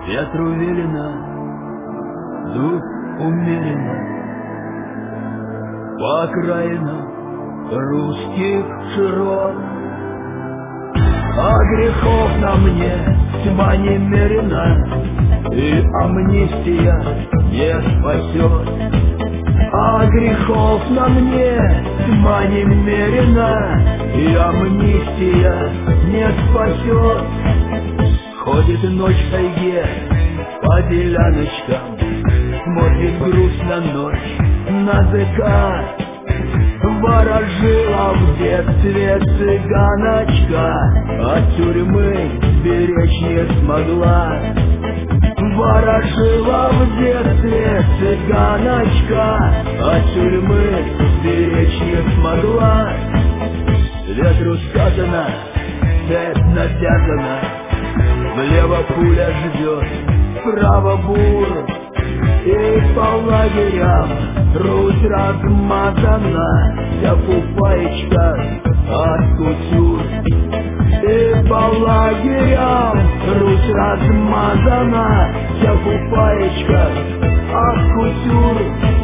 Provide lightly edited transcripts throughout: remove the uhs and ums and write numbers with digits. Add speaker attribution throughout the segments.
Speaker 1: Ветру велено дуть умеренно по окраинам русских широт. А грехов на мне тьма немерена, и амнистия не спасет. А грехов на мне тьма немерена, и амнистия не спасет. Ходит ночь в тайге по деляночкам, смотрит грустно ночь на закат. Ворожила в детстве цыганочка, от тюрьмы беречь не смогла. Ворожила в детстве цыганочка, от тюрьмы беречь не смогла. Ветру сказано, цепь натяжена, влево пуля ждет, вправо бур. И по лагерям Русь размазана, вся пупаечка от кутюр. И по лагерям Русь размазана, вся пупаечка от кутюр.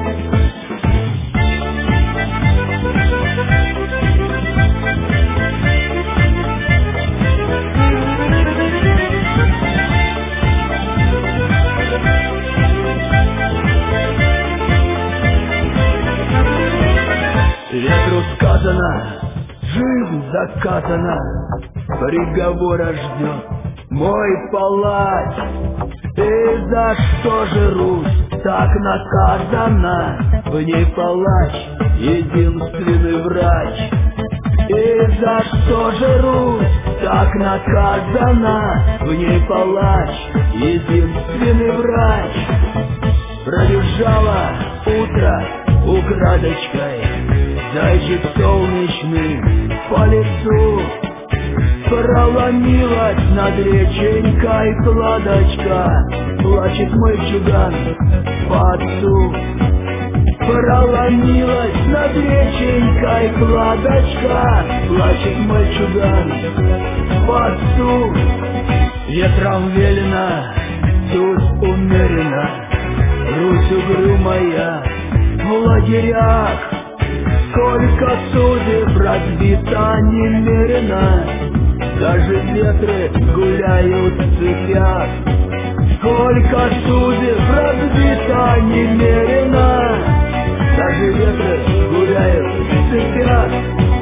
Speaker 1: Ветру сказано, жизнь закатана, приговора ждет мой палач. И за что же Русь так наказана? В ней палач, единственный врач. И за что же Русь так наказана? В ней палач, единственный врач. Пробежало утро украдочкой, зайчик солнечный по лицу. Проломилась над реченькой кладочка, плачет мальчуган по отцу. Проломилась над реченькой кладочка, плачет мальчуган по отцу. Ветром велено, тут умеренно, Русь угрюмая в лагерях. Сколько судеб разбито немерено, даже ветры гуляют в цепях. Сколько судеб разбито немерено, даже ветры гуляют в цепях.